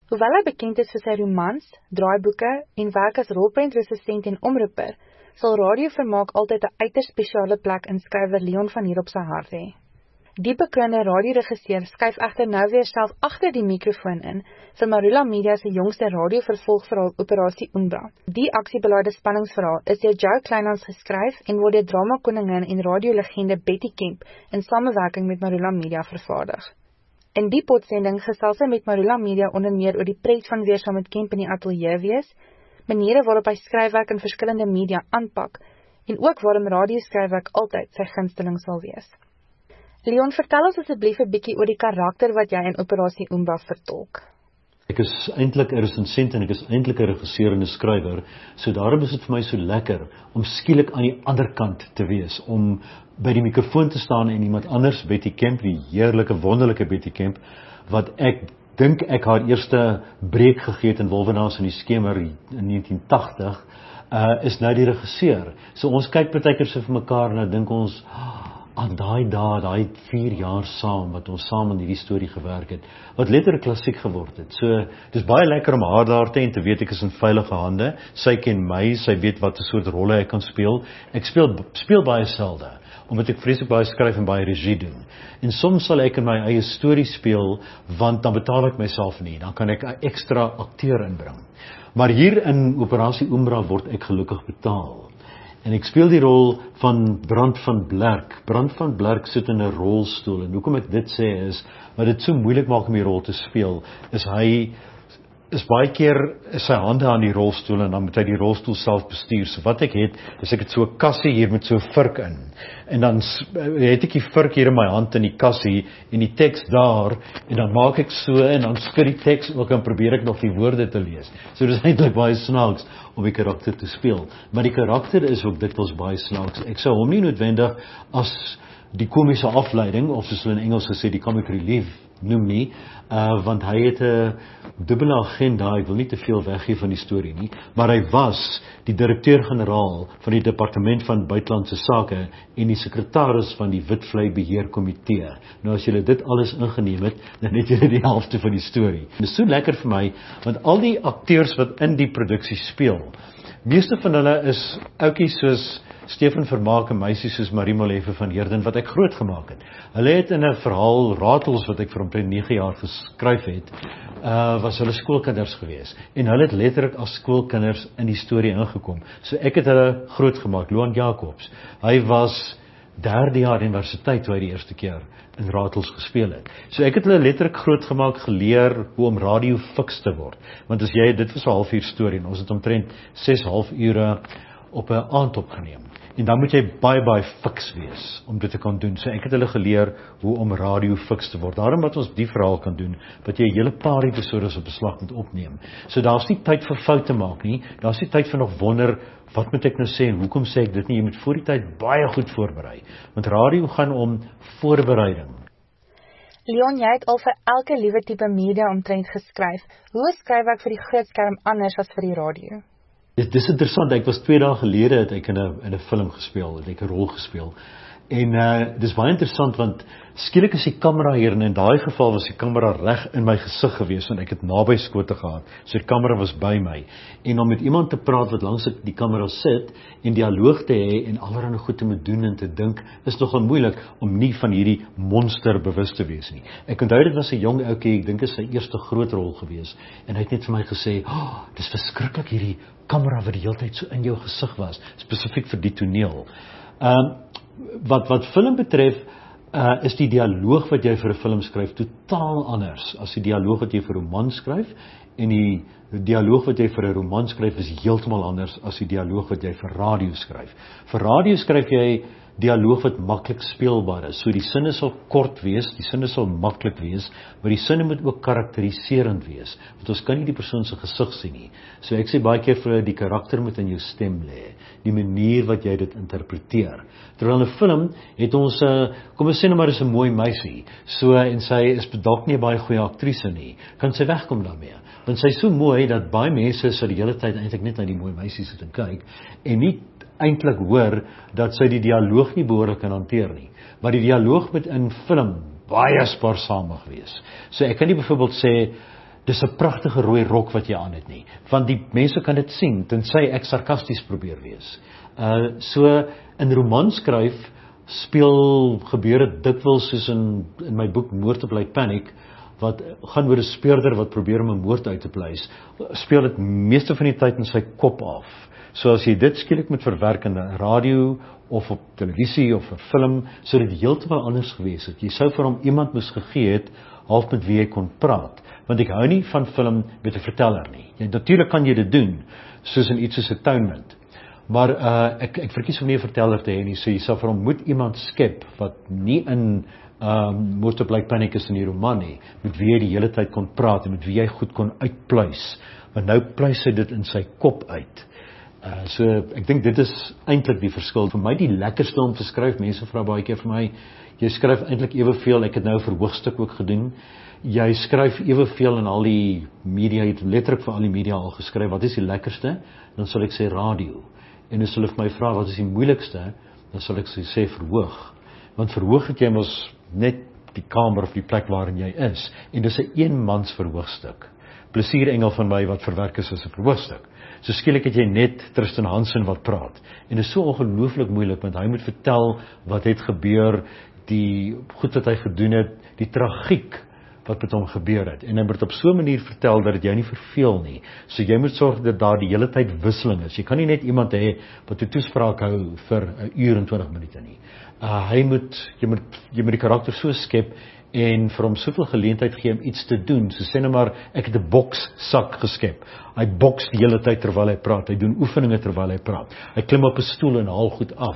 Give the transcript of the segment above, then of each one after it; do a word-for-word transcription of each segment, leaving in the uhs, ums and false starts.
Hoewel hy bekend is vir sy romans, draaiboeke en werk as rolprentresensent en omroeper, sal radiovermaak altyd 'n uiters spesiale plek in skrywer Leon van Heer op sy hart hê. Die bekroonde radioregisseur skuif egter nou weer self agter die mikrofoon in vir Marula Media se jongste radiovervolgverhaal Operasie Umbra. Die aksiebelaide spanningsverhaal is deur Joe Kleinhans geskryf en word deur dramakoningin en radiolegende Betty Kemp in samewerking met Marula Media vervaardig. In die potsending gesels sy met Marula Media onder meer oor die pret van weer saam met Kemp in die ateljee wees, maniere waarop hy skryfwerk in verskillende media aanpak en ook waarom radioskryfwerk altyd sy gunsteling sal wees. Leon, vertel ons asseblief 'n bietjie oor die karakter wat jy in Operasie Umbra vertolk. Ek is eintlik 'n resensent en ek is eintlik 'n regisseur en 'n skrywer, so daarom is dit vir my so lekker om skielik aan die ander kant te wees, om by die mikrofoon te staan en iemand anders, Betty Kemp, die heerlike, wonderlike Betty Kemp, wat ek dink ek haar eerste breek gegee het in Wolwenaars in die Skemer in negentien tagtig, uh, is nou die regisseur. So ons kyk partykeer so vir mekaar en dan dink ons, aan daai dae, daai vier jaar saam, wat ons saam aan hierdie storie gewerk het, wat letterlik klassiek geword het. So, dis baie lekker om haar daar te en te weet ek is in veilige hande. Sy ken my, sy weet wat 'n soort rolle ek kan speel. Ek speel, speel baie selde, omdat ek vreeslik baie skryf en baie regie doen. En soms sal ek in my eie storie speel, want dan betaal ek myself nie, dan kan ek 'n ekstra akteur inbring. Maar hier in Operasie Umbra word ek gelukkig betaal. En ek speel die rol van Brand van Blerk. Brand van Blerk sit in 'n rolstoel, en hoekom ek dit sê is, wat dit so moeilik maak om die rol te speel, is hy is baie keer is sy hande aan die rolstoel, en dan moet hy die rolstoel self bestuur. So wat ek het, is ek het so 'n kassie hier met so 'n vurk in, en dan het ek die vurk hier in my hand in die kassie, en die teks daar, en dan maak ek so, en dan skud die teks ook, en probeer ek nog die woorde te lees. So dit is eintlik baie snaaks om die karakter te speel, maar die karakter is ook dikwels baie snaaks. Ek sou hom nie noodwendig as die komiese afleiding, of soos hulle in Engels gesê, die comic relief noem nie, uh, want hy het 'n dubbele agenda. Ek wil nie te veel weggee van die storie nie, maar hy was die direkteur-generaal van die Departement van Buitelandse Sake en die sekretaris van die Witvlei Beheerkomitee. Nou as julle dit alles ingeneem het, dan het julle die helfte van die storie. Dit is so lekker vir my, want al die akteurs wat in die produksie speel, meeste van hulle is ouetjies soos Stefan Vermaak en meisies soos Marie Molefe van Heerden, wat ek groot gemaak het. Hulle het in 'n verhaal Ratels wat ek vir omtrent nege jaar geskryf het, uh, was hulle skoolkinders gewees. En hulle het letterlik as skoolkinders in die storie ingekom. So ek het hulle groot gemaak. Loan Jacobs, hy was derde jaar universiteit toe hy die eerste keer in Ratels gespeel het. So ek het hulle letterlik groot gemaak, geleer hoe om radio fiks te word. Want as jy, dit was 'n halfuur storie, en ons het omtrent ses half ure op 'n aand opgeneem. En dan moet jy baie baie fiks wees om dit te kan doen. So ek het hulle geleer hoe om radio fiks te word. Daarom wat ons die verhaal kan doen, wat jy 'n hele paar episodes op beslag moet opneem. So daar's nie tyd vir foute maak nie. Daar's nie tyd vir nog wonder, wat moet ek nou sê en hoekom sê ek dit nie? Jy moet voor die tyd baie goed voorberei. Want radio gaan om voorbereiding. Leon, jy het al vir elke liewe tipe media omtrent geskryf. Hoe is skryfwerk vir die groot skerm anders as vir die radio? Dit is interessant, ek was twee dae gelede het ek in 'n in 'n film gespeel, het ek 'n rol gespeel. En uh, dis baie interessant, want skielik is die kamera hier, en in daai geval was die kamera reg in my gesig gewees, want ek het naby skote gehad, so die kamera was by my. En om met iemand te praat wat langs die kamera sit, en dialoog te hê, en allerlei goed te moet doen en te dink, is nogal moeilik om nie van hierdie monster bewus te wees nie. Ek onthou dit was 'n jong ouetjie, ek dink dit is sy eerste groot rol gewees, en hy het net vir my gesê, oh, dis verskriklik hierdie kamera wat die hele tyd so in jou gesig was, spesifiek vir die toneel. Um, wat, wat film betref, uh, is die dialoog wat jy vir 'n film skryf totaal anders as die dialoog wat jy vir 'n roman skryf, en die dialoog wat jy vir 'n roman skryf is heeltemal anders as die dialoog wat jy vir radio skryf. Vir radio skryf jy dialoog wat maklik speelbaar is. So die sinne sal kort wees, die sinne sal maklik wees, maar die sinne moet ook karakteriserend wees, want ons kan nie die persoon se gesig sien nie. So ek sê baie keer vir hulle, die karakter moet in jou stem lê, die manier wat jy dit interpreteer. Terwyl in 'n film het ons, uh, kom ons sê nou maar, is 'n mooi meisie, so, en sy is dalk nie 'n baie goeie aktrise nie, kan sy wegkom daarmee, want sy is so mooi, dat baie mense sal die hele tyd eintlik net na die mooi meisie sit en kyk, en nie eintlik hoor, dat sy die dialoog nie behoorlik kan hanteer nie. Maar die dialoog moet in film baie spaarsamig wees. So ek kan nie byvoorbeeld sê, dis 'n pragtige rooi rok wat jy aan het nie, want die mense kan dit sien, tensy ek sarkasties probeer wees. Uh, so, in romanskryf speel gebeure dikwels soos in, in my boek Moord op Lake Panic, wat gaan oor 'n speurder wat probeer om 'n moord uit te pleis, speel dit meeste van die tyd in sy kop af. So as jy dit skielik moet verwerk in 'n radio of op televisie of 'n film, sou dit heeltemal anders gewees het. Jy sou vir hom iemand moes gegee het, half met wie hy kon praat. Want ek hou nie van film met 'n verteller nie. Ja, natuurlik kan jy dit doen, soos in iets soos Atonement. Maar uh, ek, ek verkies om nie 'n verteller te hê nie, so jy sal vir hom moet iemand skep, wat nie in um, Moord op Lake Panic is in die roman nie, met wie hy die hele tyd kon praat, en met wie hy goed kon uitpluis. Want nou pluis hy dit in sy kop uit. Uh, so, ek dink dit is eintlik die verskil. Vir my die lekkerste om te skryf, mense vra baie keer vir my, jy skryf eintlik eweveel, ek het nou vir Hoogstuk ook gedoen, jy skryf eweveel in al die media, jy het letterlik vir al die media al geskryf, wat is die lekkerste? Dan sal ek sê radio. En as hulle vir my vra, wat is die moeilikste? Dan sal ek sê verhoog. Want verhoog het jy mos net die kamer of die plek waarin jy is, en dis 'n eenmans verhoogstuk. Plesierengel van my wat verwerk is as 'n verhoogstuk. So skielik het jy net Tristan Hansen wat praat. En dit is so ongelooflik moeilik, want hy moet vertel wat het gebeur, die goed wat hy gedoen het, die tragiek wat met hom gebeur het. En hy moet op so 'n manier vertel dat dit jou nie verveel nie. So jy moet sorg dat daar die hele tyd wisseling is. Jy kan nie net iemand hê wat 'n toespraak hou vir 'n uur en twintig minute nie. Uh, hy moet, jy moet, jy moet die karakter so skep en vir hom soveel geleentheid gee om iets te doen. So sê nou maar, ek het 'n bokssak geskep. Hy boks die hele tyd terwyl hy praat. Hy doen oefeninge terwyl hy praat. Hy klim op 'n stoel en haal goed af.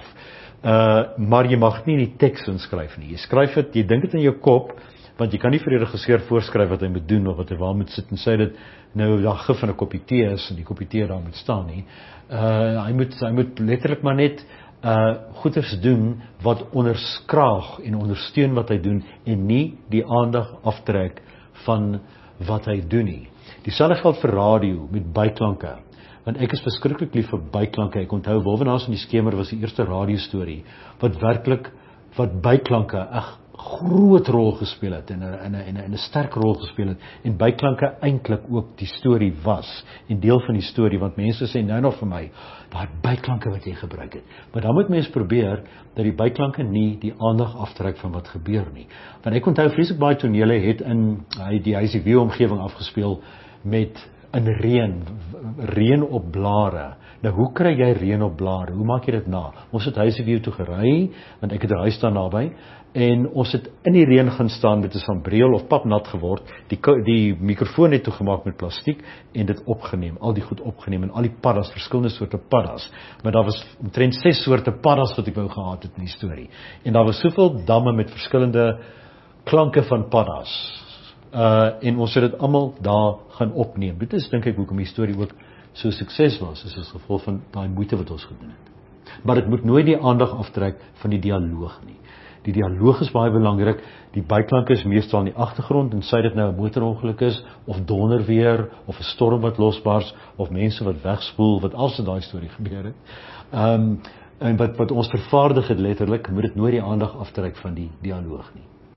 Uh, maar jy mag nie die teks inskryf nie. Jy skryf dit, jy dink dit in jou kop, want jy kan nie vir die regisseur voorskryf wat hy moet doen of wat hy waar moet sit en sê dit nou daar gif van 'n koppie tee is en die koppie tee daar moet staan nie. Uh, hy moet hy moet letterlik maar net uh goeders doen wat onderskraag en ondersteun wat hy doen en nie die aandag aftrek van wat hy doen nie. Dieselfde geld vir radio met byklanke. Want ek is verskriklik lief vir byklanke. Ek onthou Wolwenaars in die skemer was die eerste radiostorie wat werklik wat byklanke 'n groot rol gespeel het en 'n en 'n en 'n sterk rol gespeel het en byklanke eintlik ook die storie was en deel van die storie, want mense sê nou nog vir my daai byklanke wat jy gebruik het. Maar dan moet mense probeer dat die byklanke nie die aandag aftrek van wat gebeur nie. Want ek onthou vreeslik baie tonele het in hy die H C W omgewing afgespeel met in reën, reën op blare. Nou hoe kry jy reën op blare? Hoe maak jy dit na? Ons het H C W toe gery, want ek het 'n huis daar naby, en ons het in die reën gaan staan, dit is van breel of papnat geword, die, die mikrofoon het toegemaak met plastiek, en dit opgeneem, al die goed opgeneem, en al die paddas, verskillende soorte paddas, maar daar was omtrent ses soorte paddas wat ek wou gehad het in die storie, en daar was soveel damme met verskillende klanke van paddas, uh, en ons het dit almal daar gaan opneem. Dit is dink ek hoekom die storie ook so sukses was, is as gevolg van daai moeite wat ons gedoen het. Maar dit moet nooit die aandag aftrek van die dialoog nie. Die dialoog is baie belangrik, die byklanke is meestal in die agtergrond, en sy dit nou 'n motorongeluk is, of donderweer, of 'n storm wat losbars, of mense wat wegspoel, wat als in daai storie gebeur het. Um, en wat, wat ons vervaardig het letterlik, moet dit nooit die aandag aftrek van die dialoog nie.